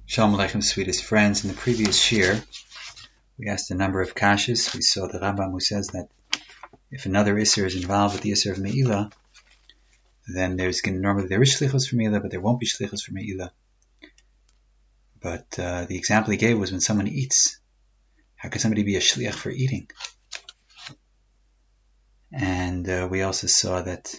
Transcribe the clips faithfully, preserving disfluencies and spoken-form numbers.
Shalom Aleichem, sweetest friends. In the previous shir, we asked a number of kashas. We saw the Rambam who says that if another Isser is involved with the Isser of Me'ilah, then there's going to, normally there is shlichus for Me'ilah, but there won't be shlichus for Me'ilah. But uh, the example he gave was when someone eats. How can somebody be a shliach for eating? And uh, we also saw that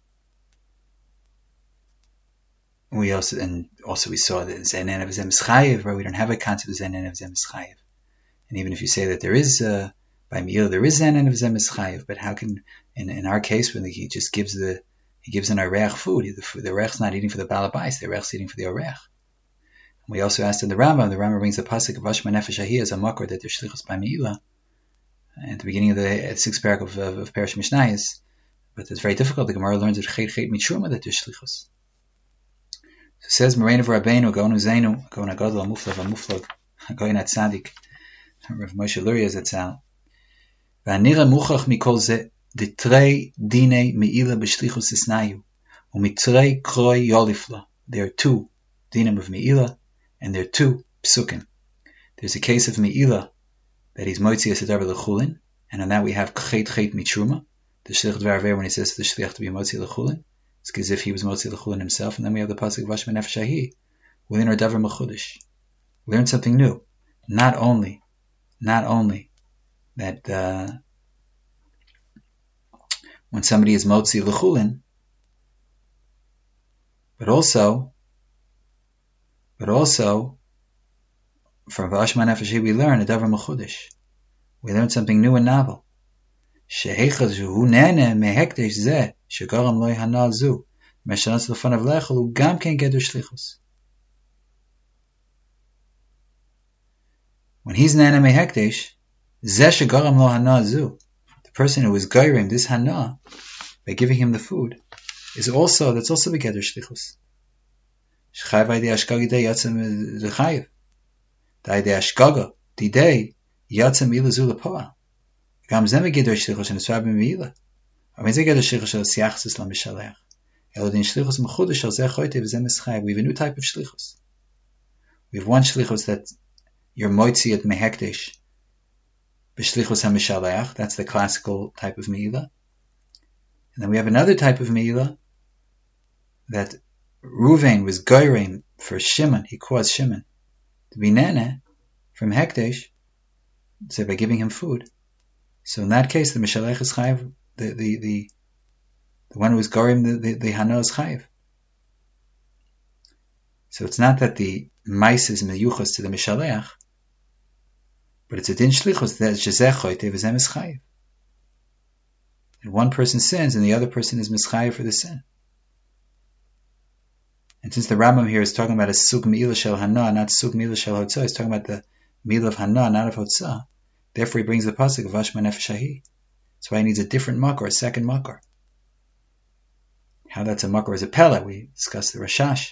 We also and also we saw that Zeinen of Zem Chayev, where we don't have a concept of Zeinen of Zem Chayev. And even if you say that there is uh, by Me'ilah there is Zeinen of Zem Chayev, but how can in in our case when he just gives the he gives an Orech food, the the Orech's not eating for the Balabais, the Orech's eating for the Orech. We also asked in the Rambam, the Rambam brings the pasuk of Vashma Nefesh Ahi as a makor that there's shlichus by Me'ilah at the beginning of the sixth parak of, of, of Perish Mishnayos, but it's very difficult. The Gemara learns at Chet Chet Mitruma that there's shlichus. So it says, Moreinu v'Rabbeinu, Gaonu Zainu, Gaon HaGadol, HaMuflav, HaMuflag, Gaon HaTzadik, Rav Moshe Luria Zatzal. V'anira muchach mikol ze, ditrei dinei me'ilah b'shlichus isnayu, umitrei kroi yolifla. There are two dinim of Me'ilah, and there are two psukim. There's a case of Me'ilah, that he's moitzi as a davar l'chulin, and on that we have chet chet mitruma, the shlich dvar ver when he says to the shlich to be moitzi l'chulin. It's as if he was Motzi L'chulin himself, and then we have the pasuk Vashma Nefesh Ahi. We learn our davar mechudesh. We learn something new. Not only, not only that uh, when somebody is Motzi L'chulin, but also, but also from Vashma Nefesh Ahi we learn a davar mechudesh. We learn something new and novel. Shehechaz hu nene mehekdesh zeh shegaram loy hana zu meshanas lefanav lechel hu gam ken geder shlichus. When he's nene mehekdesh zeh shegaram lo hana zu, the person who is gairim this hana by giving him the food is also that's also be geder shlichus. Shchayv ayde ashkagi day yatzem lechayv. Dayde ashkaga di day yatzem ilazu lepoa. Gam zeme geder shlichus and swab Me'ilah. I mean, they get a shlichus shel siachzus lamishalech. Elodin shlichus mechudesh shel zeh choyte v'zeh mischay. We have a new type of shlichus. We have one shlichus that you're moitzi at mehekdesh b'shlichus hamishalech. That's the classical type of Me'ilah. And then we have another type of Me'ilah that Ruvain was goyrim for Shimon. He caused Shimon to be nene from hekdesh, so by giving him food. So in that case, the mishalech is chayiv. The the the the one who is gorim the the, the hana is chayiv. So it's not that the mais is meyuchas to the mishalech, but it's a din shlichus that shezeh choyte v'zeh is chayiv. And one person sins, and the other person is mischayiv for the sin. And since the Rambam here is talking about a sug me'ilah shel hana, not sug me'ilah shel hotzah, he's talking about the me'ilah of hana, not of hotzah. Therefore, he brings the pasuk of Vashma Nefesh Ahi. That's why he needs a different makor, a second makor. How that's a makor is a pella. We discussed the Rashash.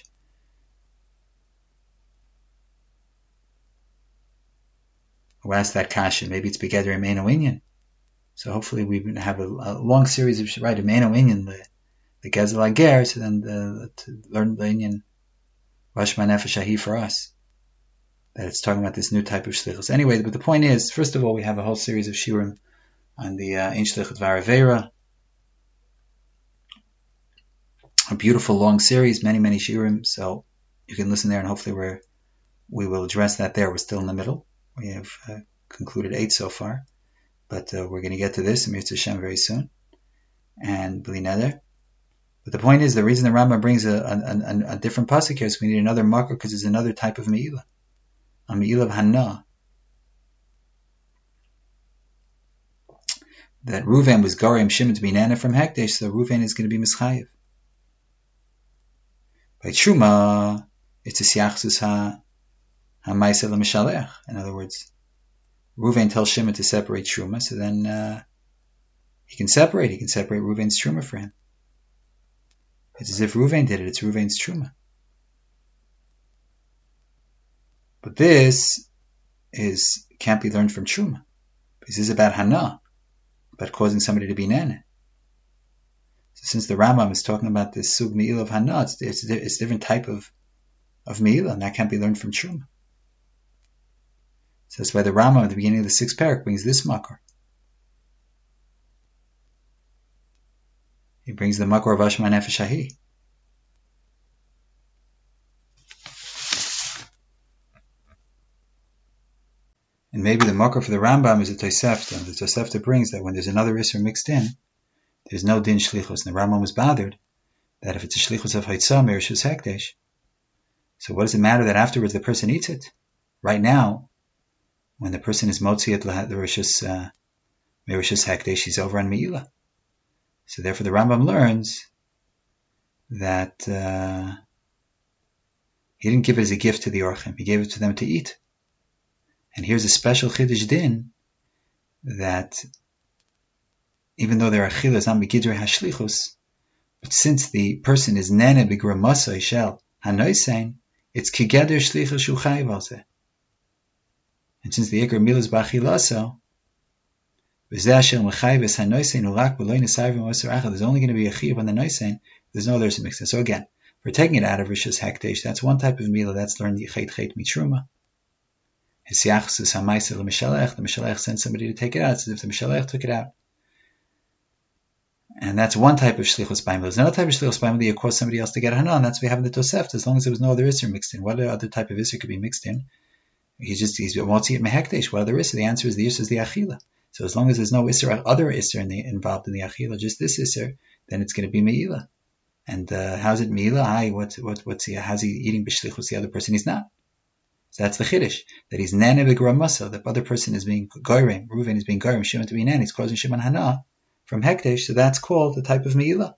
Who asked that kasha? Maybe it's Begeder Emeino Inyan. So hopefully we have a, a long series of right Emeino Inyan, the the Gezel Ager, so then the, to learn the Inyan Vashma Nefesh Ahi for us. That it's talking about this new type of shlichus. Anyway, but the point is, first of all, we have a whole series of shiurim on the Ein Shlichut V'Aravera. A beautiful long series, many, many shiurim. So you can listen there, and hopefully we're, we will address that there. We're still in the middle. We have uh, concluded eight so far, but uh, we're going to get to this, Amir Hashem, very soon. And Bli Neder. But the point is, the reason the Rambam brings a, a, a, a different pasuk here is we need another marker because it's another type of Me'ilah. A Me'ilah of Hana. That Ruvain was Garim Shimon to be Nana from Hekdesh, so Ruvain is going to be Mischayev. By Truma, it's a Siachzus Ha HaMaisa L'Mishalech. In other words, Ruvain tells Shimon to separate Truma, so then uh, he can separate. He can separate Ruvain's Truma for him. It's as if Ruvain did it. It's Ruvain's Truma. But this is can't be learned from Truma. This is about Hana, about causing somebody to be Nana. So since the Rambam is talking about this Sug Me'ilah of Hana, it's, it's, it's a different type of, of Me'ilah, and that can't be learned from Truma. So that's why the Rambam at the beginning of the sixth parak brings this makor. He brings the makor of Ashma Nefesh Ahi. And maybe the makor for the Rambam is the Tosefta. The Tosefta brings that when there's another Isser mixed in, there's no din shlichus. And the Rambam was bothered that if it's a shlichus of Haitzah, Merishus Hekdesh, so what does it matter that afterwards the person eats it? Right now, when the person is motzi at the Rishus uh, Merishus Hekdesh, he's over on Me'ilah. So therefore the Rambam learns that uh, he didn't give it as a gift to the Orchim, he gave it to them to eat. And here's a special Chiddush din that even though there are chilas on begidrei hashlichus, but since the person is nene b'gramasai shel hanoisein, it's kigeder shlichus shu chayiv al zeh. And since the ikar milas b'achilaso, v'zeh asher mechayiv es hanoisein ulak b'loy nesayv v'moser achad, there's only going to be a chiv on the noisein, there's no others to mix it. So again, we're taking it out of Rishus Hekdesh, that's one type of milah, that's learned yichet chet mitruma. His yachs is hamaisa l'mishalech, the mishalech sends somebody to take it out, it's as if the mishalech took it out. And that's one type of shlichus b'ayim. There's another type of shlichus b'ayim that you cause somebody else to get hana, and that's what we have in the Tosefta, as long as there was no other isser mixed in. What other type of isser could be mixed in? He's just, he's motzi it mehekdesh. What other isser? The answer is the isser is the achila. So as long as there's no isser, other isser in the, involved in the achila, just this isser, then it's going to be me'ilah. And uh, how's it me'ilah? Hi, what, what, what's he, how's he eating b'shlichus? The other person he's not. So that's the chiddush, that he's nene b'gramasa, the other person is being goyrim, Reuven is being goyrim, Shimon to be nene, he's causing Shimon hana from hekdesh, so that's called the type of me'ilah.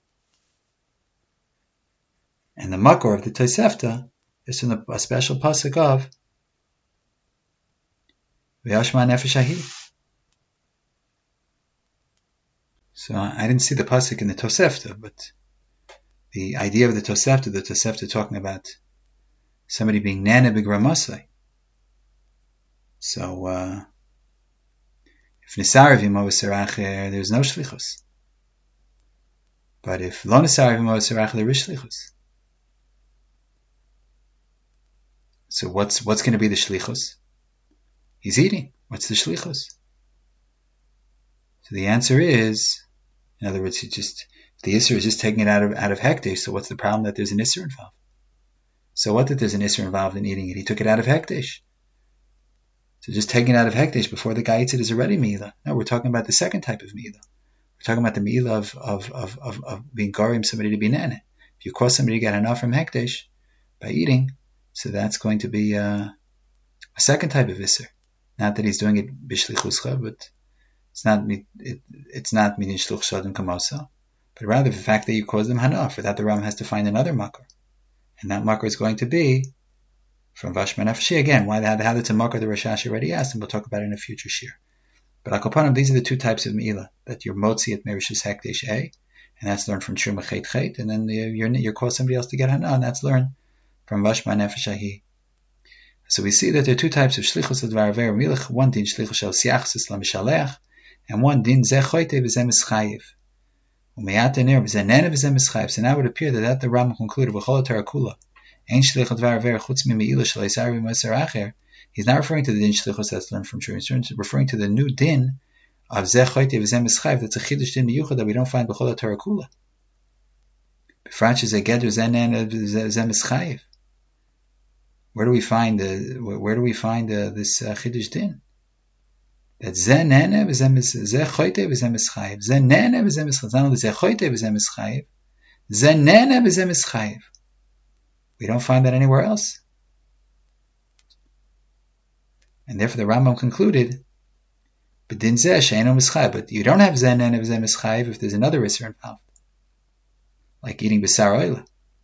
And the makor of the Tosefta is from the, a special pasuk of V'yashma nefesh ahi. So I didn't see the pasuk in the Tosefta, but the idea of the Tosefta, the Tosefta talking about somebody being nana b'gramasai. So, uh, if nisar v'imo v'seracher, there's no shlichus. But if lo nisar v'imo v'seracher, there is shlichus. So what's what's going to be the shlichus? He's eating. What's the shlichus? So the answer is, in other words, he just the isser is just taking it out of out of hekdesh. So what's the problem that there's an isser involved? So what that there's an isser involved in eating it? He took it out of hekdesh. So just taking it out of hekdesh before the guy eats it is already me'ilah. No, we're talking about the second type of me'ilah. We're talking about the me'ilah of, of, of, of, of being garim somebody to be nene. If you cause somebody to get enough from hekdesh by eating, so that's going to be uh, a second type of isser. Not that he's doing it b'shlichuscha, but it's not it, it's not midin shluch shadim kamasa, but rather the fact that you cause them hana. For that the Ram has to find another makor. And that makor is going to be from Vashma Nefesh. Again, why how, how that's a makor the Rashash already asked, and we'll talk about it in a future shir. But Akopanim, these are the two types of me'ilah, that you're motzi at Merishus Hekdesh A, and that's learned from Truma Chet Chet, and then you're, you're cause somebody else to get hana, and that's learned from Vashma Nefesh Ahi. So we see that there are two types of shlichus of dvar aver milach, one din shlichus shel siachsis l'mishalech, and one din zeh choyte v'zeh mischayiv. So now it would appear that, that the Rambam concluded he's not referring to the din shlichus that's learned from Truma. He's referring to the new din of zeh choyte v'zeh mischayiv. That's a chiddush din miyuchad that we don't find b'chol Torah kula. B'frat shezeh geder zeh nene v'zeh mischayiv. Where do we find the where do we find uh, this uh, chiddush din? That zeh nene v'zeh choyte v'zeh mischayiv. Zeh nene v'zeh mischayiv. Not only zeh choyte v'zeh mischayiv, zeh nene v'zeh mischayiv. We don't find that anywhere else. And therefore the Rambam concluded, but din zeh she'eno mischayiv. But you don't have zeh nene v'zeh mischayiv if there's another isser involved, like eating b'sar oila.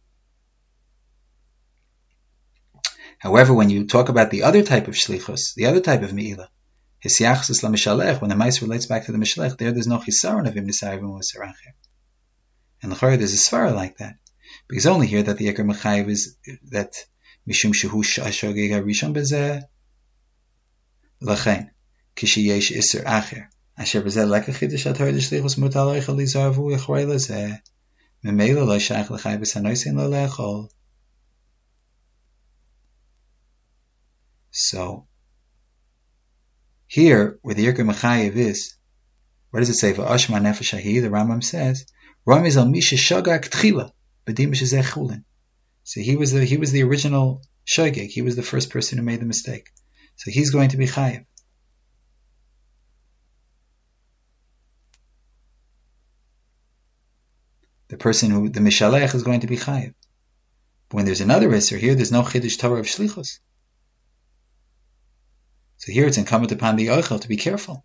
However, when you talk about the other type of shlichus, the other type of me'ilah, his yachsus l'mishalech, when the mice relates back to the mishalech, there there's no chisaron of him nisayivim u'saracher. And l'chorah there's a svara like that, because only here that the yekar mechayiv is that mishum shehu shogeg harishon bezeh lachen kishi yesh iser acher asher bezeh lekach chiddush haTorah d'shlichus mutal oichel lizarvu yechrei lezeh memela lo shaykh l'chayiv b'sanoisin lo lechol. So, Here, where the Yirka Mechayev is, what does it say? V'ashma nefesh ahi, the Rambam says, Ramiz al misha shagak tchila, b'dimish zeh chulin. So he was the he was the original shogeg. He was the first person who made the mistake. So he's going to be chayiv. The person who, the mishalech, is going to be chayiv. But when there's another isser, here there's no chiddush Torah of shlichus. So here it's incumbent upon the oichel to be careful.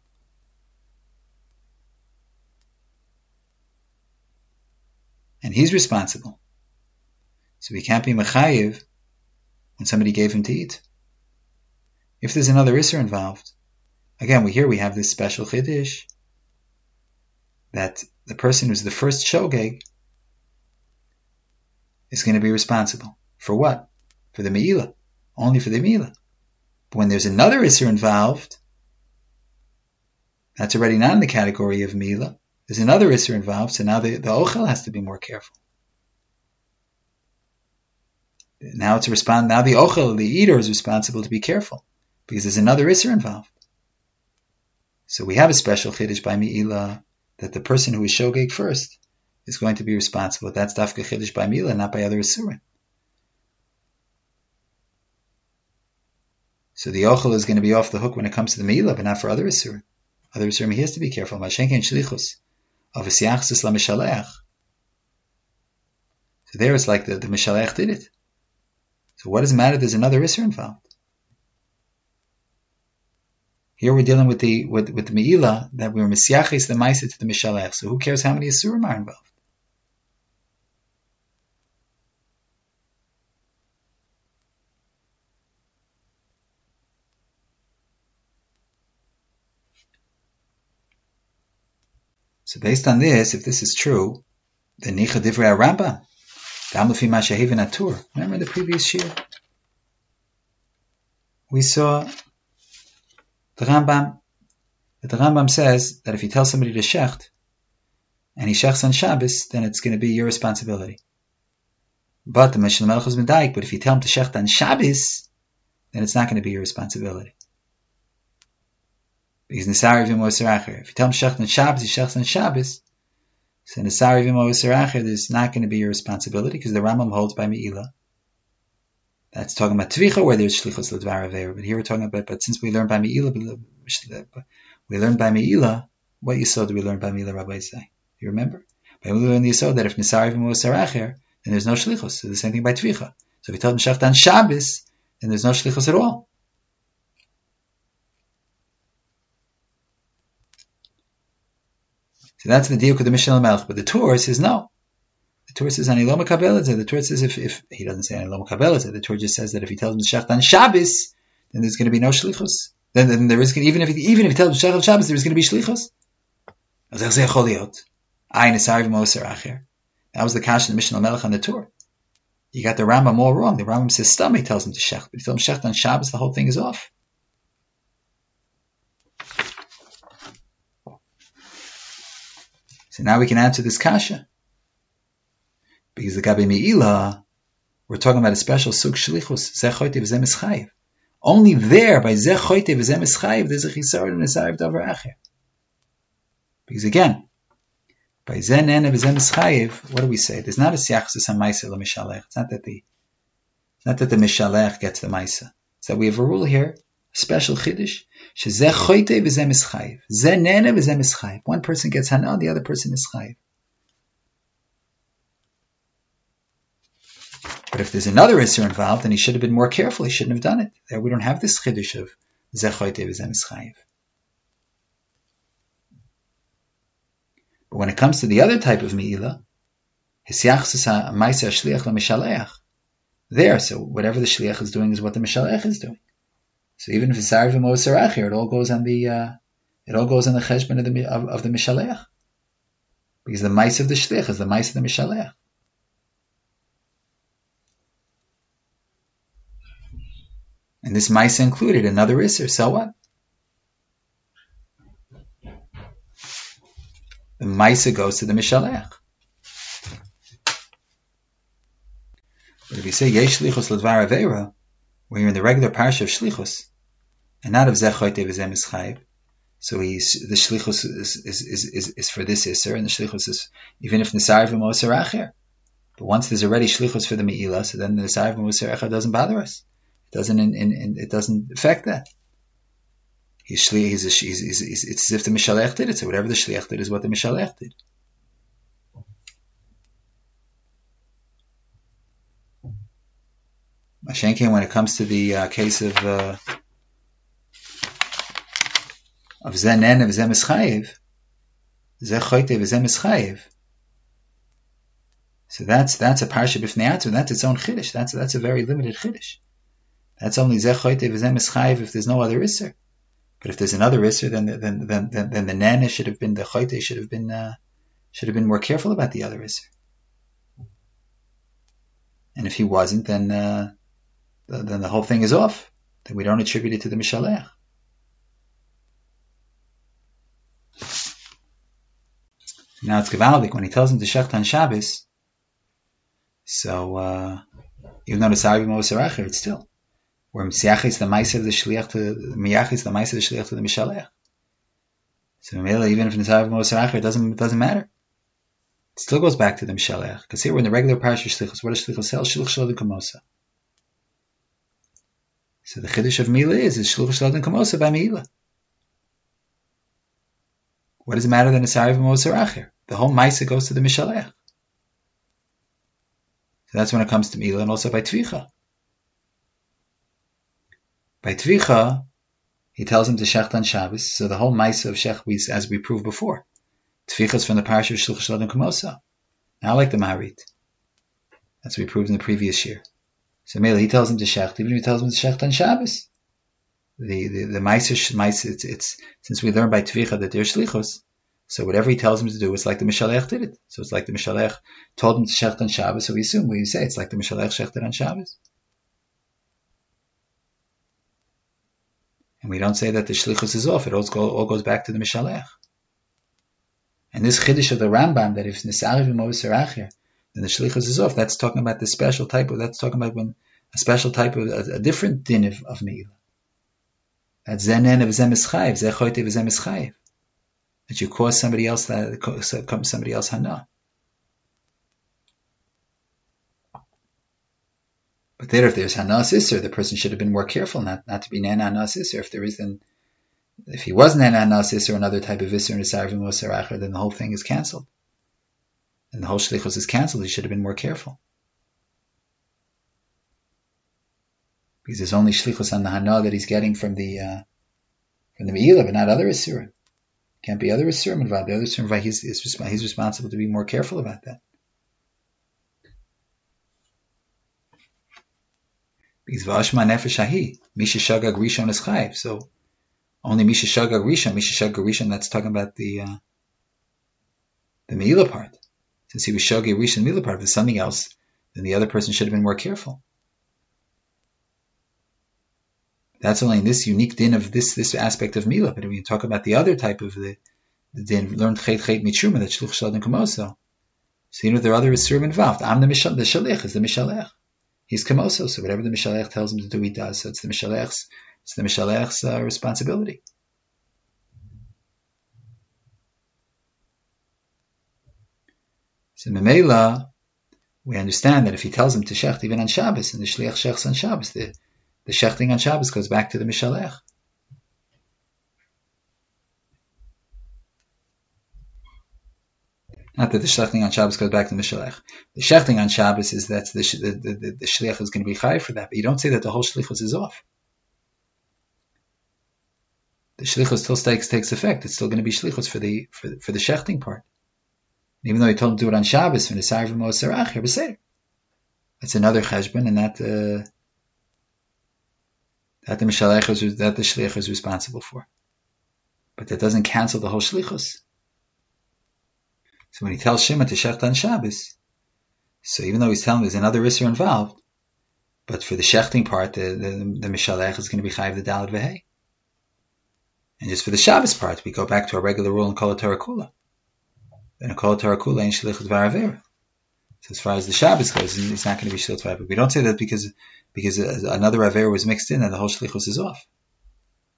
And he's responsible. So he can't be mechayiv when somebody gave him to eat. If there's another isser involved, again, we here we have this special chiddush that the person who's the first shogeg is going to be responsible. For what? For the me'ilah. Only for the me'ilah. But when there's another isser involved, that's already not in the category of me'ilah. There's another isser involved, so now the, the ochel has to be more careful. Now it's respond. Now the ochel, the eater, is responsible to be careful because there's another isser involved. So we have a special chiddush by me'ilah that the person who is shogeg first is going to be responsible. That's dafka chiddush by me'ilah, not by other isurim. So the ochel is going to be off the hook when it comes to the me'ilah, but not for other isurim. Other isurim he has to be careful. Mashenken shlichus of a siachsus la mishalech. So there it's like the, the mishalech did it. So what does it matter? There's another isser involved. Here we're dealing with the with, with the me'ilah that we're misyaches the ma'aseh to the mishalech. So who cares how many isurim are involved? So based on this, if this is true, then nicha divrei Rambam. Remember in the previous shir, we saw the Rambam, that the Rambam says that if you tell somebody to shecht, and he shechts on Shabbos, then it's going to be your responsibility. But the Mishnah Melech is medayik, but if you tell him to shecht on Shabbos, then it's not going to be your responsibility. Because Nisari v'imo Saracher. If you tell him to shecht on Shabbos, he shechts on Shabbos, so Nisari v'imo Saracher, there's not going to be your responsibility, because the Rambam holds by me'ilah. That's talking about Tvicha, where there's Shlichus L'Dvar Aveira. But here we're talking about, but since we learned by me'ilah, we learned by me'ilah, what Yisod do we learn by me'ilah, Rabbi say? Do you remember? By me'ilah, we learn the Yisod that if Nisari v'imo Saracher, then there's no Shlichus. So the same thing by Tvicha. So if you tell him to shecht on Shabbos, then there's no Shlichus at all. So that's the diuk of the Mishnah Melech. But the Torah says no. The Torah says ani lo makabel it. The Torah says if, if he doesn't say ani lo makabel it, the Torah just says that if he tells him to shecht on Shabbos, then there's going to be no shlichus. Then, then there is even if he, even if he tells him to shecht on Shabbos, there's going to be shlichus. That was the kasha in the Mishnah Melech on the Torah. You got the Rambam all wrong. The Rambam says stomach tells him to shecht, but if he tells him shecht on Shabbos, the whole thing is off. So now we can answer this kasha. Because the Gabi Me'ilah, we're talking about a special suk shlichus, zeh choyte v'zeh mischayev. Only there, by zeh choyte v'zeh mischayev, there's a chisar and a zarev davar acher. Because again, by zeh nene v'zeh mischayev, what do we say? There's not a siachsus ha-maisa l'mishalech. It's not that the, it's not that the mishalech gets the maisa. It's that we have a rule here, a special chiddush, shezeh choyte v'zeh mischayev. Zeh nene v'zeh mischayev. One person gets hana, the other person is chayev. But if there's another isser involved, then he should have been more careful. He shouldn't have done it. There we don't have this chiddush of zeh choyte v'zeh mischayev. But when it comes to the other type of me'ilah, hisyachsus ha'maisa shliach l'mishaleach, there, so whatever the shliach is doing is what the mishaleach is doing. So even if it's zarev v'mo saracher, it all goes on the uh, it all goes on the cheshbon of the of, of the mishaleach, because the maisa of the shliach is the maisa of the mishaleach. And this maisa included another isser, so what? The maisa goes to the mishalech. But if you say yesh shlichus l'dvar aveira, when you're in the regular parsha of shlichus, and not of Zeh Choyte V'Zeh Mischayev. So he's the shlichus is is, is, is, is for this iser, and the shlichus is even if nisar v'moser acher. But once there's already shlichus for the meila, so then the nisar v'moser acher doesn't bother us. It doesn't in, in, in, it doesn't affect that. He's shli, he's, a, he's, he's, he's it's as if the mishalech did it. So whatever the shliach did is what the mishalech did. Mashenkin, when it comes to the uh, case of uh, of zenen of zeh mischayev, zeh choyte v'zeh mischayev. So that's that's a parsha b'fnei atzma. That's its own chiddush. That's that's a very limited chiddush. That's only zeh choyte v'zeh mischayev if there's no other isser. But if there's another isser, then then then then, then the nana should have been the choyte should have been uh, should have been more careful about the other isser. And if he wasn't, then uh, then the whole thing is off. Then we don't attribute it to the mishalech. Now it's Gavaldik when he tells him to shecht on Shabbos. So uh, even though the Saravi Moshe Racher, it's still where Msiachis the Ma'aser of the Shliach to Miyachis the Ma'aser of the Shliach to the Mishalech. So even if the Saravi Moshe Racher, it doesn't it doesn't matter. It still goes back to the Mishalech because here we're in the regular Parsha Shlichus. What does Shlichus say? Shluch Shalom Kamosa. So the Chiddush of Mila is is Shluch Shalom Kamosa by Mila. What does it matter than a Sarav Moshe Racher? The whole Maisa goes to the Mishalech. So that's when it comes to Mila, and also by Tvicha. By Tvicha, he tells him to shecht on Shabbos. So the whole Maisa of Shech, as we proved before, Tvicha is from the Parsha of Shluch Shalom Kamosa. Now, like the Maharit, that's what we proved in the previous year. So Mila, he tells him to shecht, even if he tells him to shecht on Shabbos. The the the Maisa, Maisa it's, it's since we learned by Tvicha that they're shlichus, so whatever he tells him to do, it's like the Mishalech did it. So it's like the Mishalech told him to shecht on Shabbos. So we assume we say it's like the Mishalech shechted on Shabbos, and we don't say that the shlichus is off. It all, go, all goes back to the Mishalech. And this chiddush of the Rambam that if nisariv v'moser acher, then the shlichus is off. That's talking about the special type of. That's talking about when a special type of a, a different din of, of meila. That zenen of zeh mischayev, zeh choyte v'zeh mischayev. That you cause somebody else that comes somebody else hana. But there, if there's hana sister, the person should have been more careful not, not to be nana hana sister. If there is, then if he was nana hana sister, another type of isser in Nisar v'Moshe Racher, then the whole thing is cancelled, and the whole shlichus is cancelled. He should have been more careful. Because there's only shlichus on the hana that he's getting from the uh, from the meila, but not other isurim. Can't be other isurim involved. The other isurim involved, he's, he's, he's responsible to be more careful about that. Because v'ashma nefesh hahi misha shagag rishon is chayiv. So only misha shagag rishon, misha shagag rishon. That's talking about the uh, the meila part. Since he was shagag rishon meila part, if there's something else, then the other person should have been more careful. That's only in this unique din of this this aspect of Mila. But when you talk about the other type of the, the din, learned Chet Chet Mitruma, that Shluch Shalom Kamoso. So you know there are other Isurim involved. I'm the Mishal, the Shalech is the Mishalech. He's Kamoso, so whatever the Mishalech tells him to do, he does. So it's the Mishalech's, it's the Mishalech's uh, responsibility. So Memela, we understand that if he tells him to shecht even on Shabbos, and the Shliach shechs on Shabbos, the The shechting on Shabbos goes back to the Mishalech. Not that the shechting on Shabbos goes back to the Mishalech. The shechting on Shabbos is that the, the, the, the shliach is going to be chayiv for that. But you don't say that the whole shlichus is off. The shlichus still takes, takes effect. It's still going to be shlichus for the for, for the shechting part. And even though he told him to do it on Shabbos, when it's Nisar v'Moshe Racher, b'seder. That's another cheshbon, and that uh, that the Mishalech is, that the shliach is responsible for. But that doesn't cancel the whole shlichus. So when he tells Shimon to shecht on Shabbos, so even though he's telling there's another isser involved, but for the shechting part, the, the, the Mishalech is going to be chayiv the daled v'hei. And just for the Shabbos part, we go back to our regular rule in Kol HaTorah Kula. In a Kol HaTorah Kula, ain't shlichut v'aravera. So as far as the Shabbos goes, it's not going to be shlichut v'aravera. We don't say that because because another avera was mixed in and the whole shlichus is off.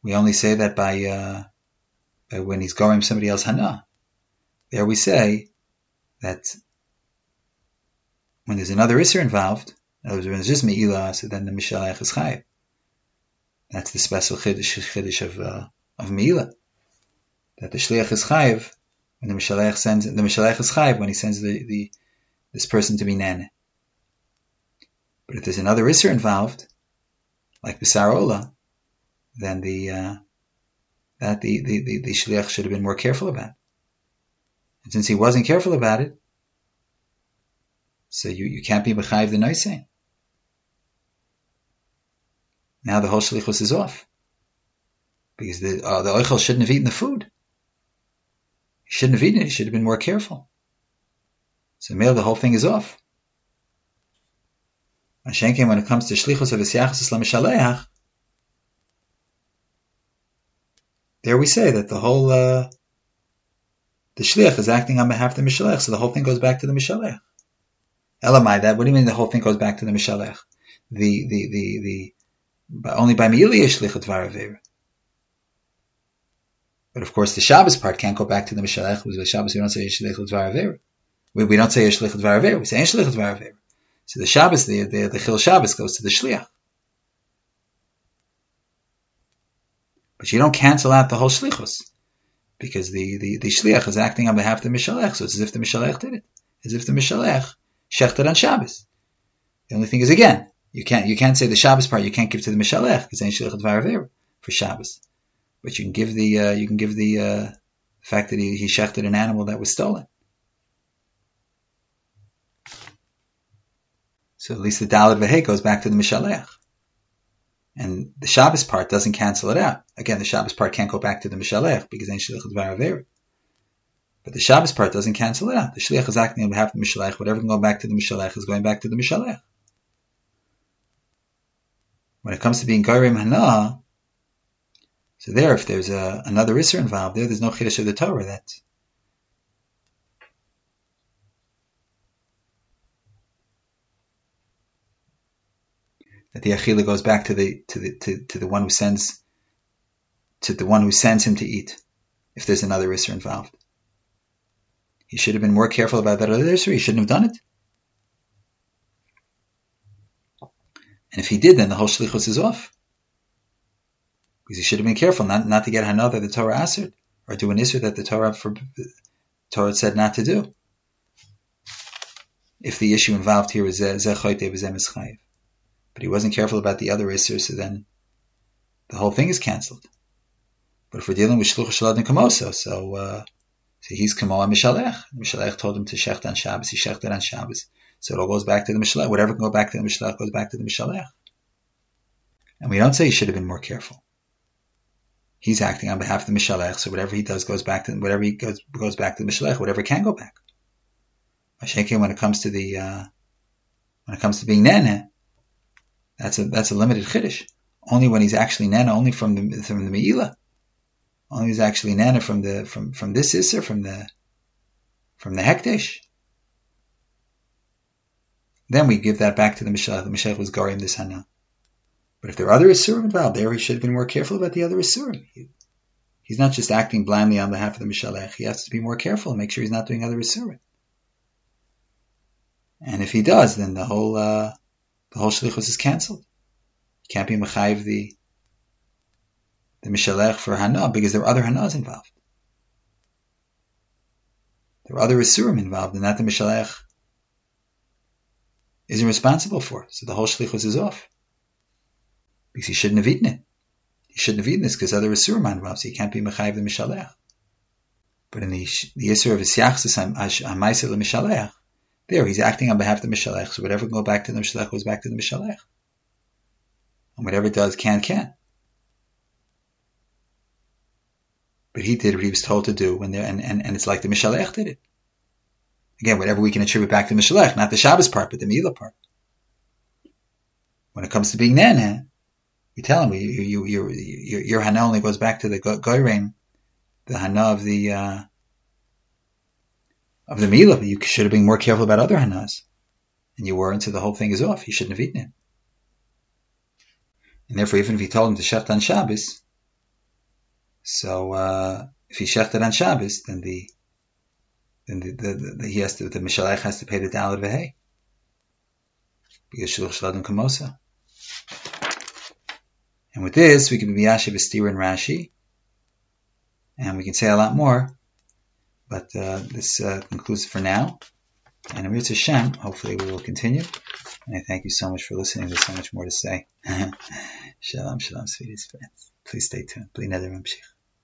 we only say that by, uh, by when he's going somebody else hana. There we say that when there's another isser involved, in other words, when it's just me'ilah, so then the mishalech is chayiv. That's the special chiddush, chiddush of uh, of me'ilah, that the shliach is chayiv when the mishalech sends the mishalech is chayiv when he sends the, the this person to be nene. But if there's another isser involved, like b'sar ola, then the uh, that the, the, the, the shliach should have been more careful about. And since he wasn't careful about it, so you, you can't be b'chayiv the noisei. Now the whole shlichus is off, because the uh, the oichel shouldn't have eaten the food. He shouldn't have eaten it. He should have been more careful. So male, the whole thing is off. Mashenkin, when it comes to shlichus of isyachas l'mishaleach, there we say that the whole uh, the shliach is acting on behalf of the mishalech, so the whole thing goes back to the mishalech. Elamai, that what do you mean the whole thing goes back to the mishalech? The the the the but only by me'ilah yesh shlichat dvar avera. But of course, the Shabbos part can't go back to the mishalech. Because the Shabbos we don't say yesh shlichat dvar avera. We, we don't say yesh shlichat dvar avera. We say yesh shlichat dvar avera. So the Shabbos, the the the chil Shabbos goes to the shliach. But you don't cancel out the whole shlichus, because the, the, the shliach is acting on behalf of the mishalech. So it's as if the mishalech did it, as if the mishalech shechted on Shabbos. The only thing is, again, you can't you can't say the Shabbos part you can't give to the mishalech because ain't shlichat dvar avera for Shabbos. But you can give the uh, you can give the uh, fact that he, he shechted an animal that was stolen. So at least the Daled V'Hei goes back to the mishalech. And the Shabbos part doesn't cancel it out. Again, the Shabbos part can't go back to the mishalech because ain't shlichat dvar avera. But the Shabbos part doesn't cancel it out. The shliach is acting on behalf of the mishalech. Whatever can go back to the mishalech is going back to the mishalech. When it comes to being Goyim Hana, so there, if there's a, another Isser involved there, there's no Chiddush of the Torah that that the Achila goes back to the to the to, to the one who sends to the one who sends him to eat. If there's another Isser involved, he should have been more careful about that other Isser. He shouldn't have done it. And if he did, then the whole shlichus is off. Because he should have been careful not, not to get hana that the Torah answered, or do an isser that the Torah for, the Torah said not to do. If the issue involved here is zeh choyte v'zeh mischayev. But he wasn't careful about the other isser, so then the whole thing is cancelled. But if we're dealing with shluch shalad and kamoso, so, uh, so he's kamo mishalech. Mishalech told him to shecht on Shabbos, he shechted on Shabbos. So it all goes back to the mishalech. Whatever can go back to the mishalech goes back to the mishalech. And we don't say he should have been more careful. He's acting on behalf of the mishalech, so whatever he does goes back to whatever he goes goes back to the mishalech. Whatever can go back. When it comes to the uh, when it comes to being nene, that's a that's a limited chiddush. Only when he's actually nene, only from the from the me'ilah. Only he's actually nene from the from from this isser, from the from the hekdesh. Then we give that back to the mishalech. The mishalech was gorim this hana. But if there are other isurim involved, there he should have been more careful about the other isurim. He, he's not just acting blindly on behalf of the mishalech. He has to be more careful and make sure he's not doing other isurim. And if he does, then the whole uh, the whole shlichus is cancelled. He can't be mechayiv the the mishalech for hana because there are other hanas involved. There are other isurim involved, and that the mishalech isn't responsible for. So the whole shlichus is off. Because he shouldn't have eaten it. He shouldn't have eaten this because other isurim are involved, so he can't be mechayiv the mishalech. But in the the isur of isyachsis ha'maiseh l'mishalech, there he's acting on behalf of the mishalech, so whatever can go back to the mishalech goes back to the mishalech. And whatever it does can, can. But he did what he was told to do, when there, and, and, and it's like the mishalech did it. Again, whatever we can attribute back to the mishalech, not the Shabbos part, but the me'ilah part. When it comes to being nene, we tell him, you, you, you, your, your hana only goes back to the goyrein, the hana of the uh, of the me'ilah, but you should have been more careful about other hanas. And you weren't, so the whole thing is off. You shouldn't have eaten it. And therefore, even if he told him to shecht on Shabbos, So uh, if he shechted on Shabbos, then the then the, the, the, the he has to the Mishalech has to pay the Daled V'Hei because Shluch Shladon Kamosa. And with this, we can be Miyashiv Estira and Rashi, and we can say a lot more. But uh, this uh, concludes for now. And Amir Hashem, hopefully we will continue. And I thank you so much for listening. There's so much more to say. Shalom, shalom, sweetest friends. Please stay tuned. Bli neder mamshich.